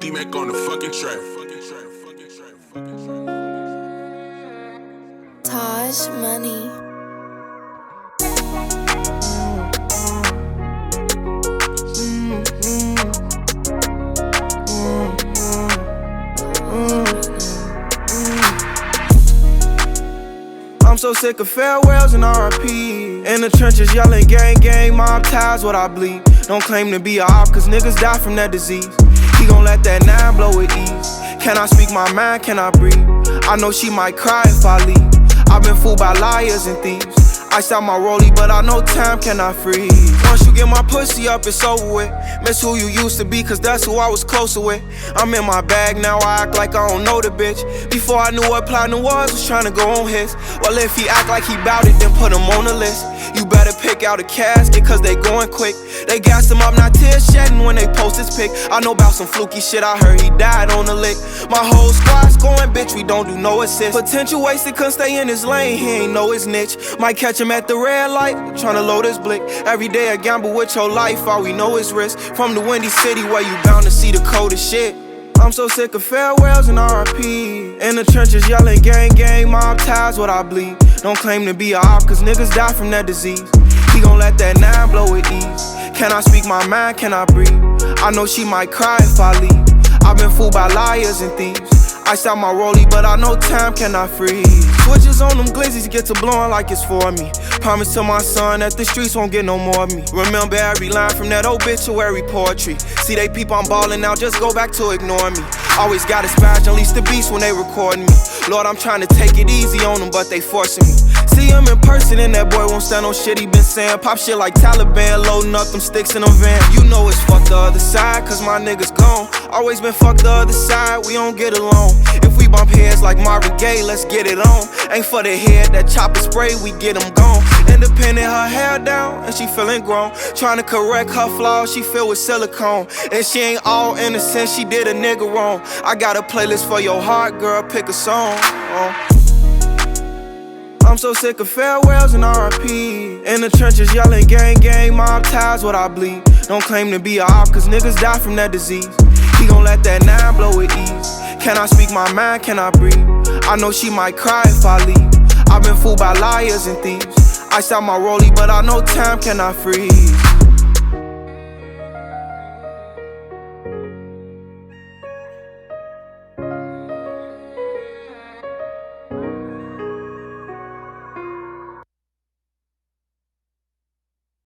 D-Mac on the fucking track. Taj Money. I'm so sick of farewells and RIP. In the trenches yelling gang, gang, mob ties what I bleed. Don't claim to be a op, cause niggas die from that disease. He gon' let that 9 blow with ease. Can I speak my mind, can I breathe? I know she might cry if I leave. I've been fooled by liars and thieves. Iced out my rollie, but I know time cannot freeze. Once you get my pussy up, it's over with. Miss who you used to be, cause that's who I was closer with. I'm in my bag now, I act like I don't know the bitch. Before I knew what platinum was trying to go on his. Well, if he act like he bout it, then put him on the list. You better pick out a casket, cause they going quick. They gassed him up, not tears shedding when they post his pic. I know about some fluky shit, I heard he died on the lick. My whole squad's going, bitch, we don't do no assist. Potential wasted, couldn't stay in his lane, he ain't know his niche. Might catch him at the red light, tryna load his blick. Every day a gamble with your life, all we know is risk. From the windy city where you bound to see the coldest shit. I'm so sick of farewells and RIP. In the trenches yelling gang, gang, mob ties what I bleed. Don't claim to be a op, cause niggas die from that disease. He gon' let that 9 blow with ease. Can I speak my mind, can I breathe? I know she might cry if I leave. I've been fooled by liars and thieves. Iced out my rollie, but I know time cannot freeze. Switches on them glizzies get to blowing like it's for me. Promise to my son that the streets won't get no more of me. Remember every line from that obituary poetry. See they peep I'm ballin' now, just go back to ignore me. Always gotta spaz, unleash the beast when they recording me. Lord, I'm trying to take it easy on them, but they forcing me. See him in person and that boy won't stand on shit he been saying. Pop shit like Taliban, loading up them sticks in a van. You know it's fuck the other side, cause my niggas gone. Always been fuck the other side, we don't get along. If we bump heads like Marvin Gaye, let's get it on. Ain't for the head, that chopper spray, we get them gone. Independent, her hair down, and she feeling grown. Trying to correct her flaws, she filled with silicone. And she ain't all innocent, she did a nigga wrong. I got a playlist for your heart, girl, pick a song. I'm so sick of farewells and RIP. In the trenches yelling gang, gang, mob ties what I bleed. Don't claim to be a op, cause niggas die from that disease. He gon' let that 9 blow with ease. Can I speak my mind, can I breathe? I know she might cry if I leave. I've been fooled by liars and thieves. Iced out my rollie, but I know time cannot freeze.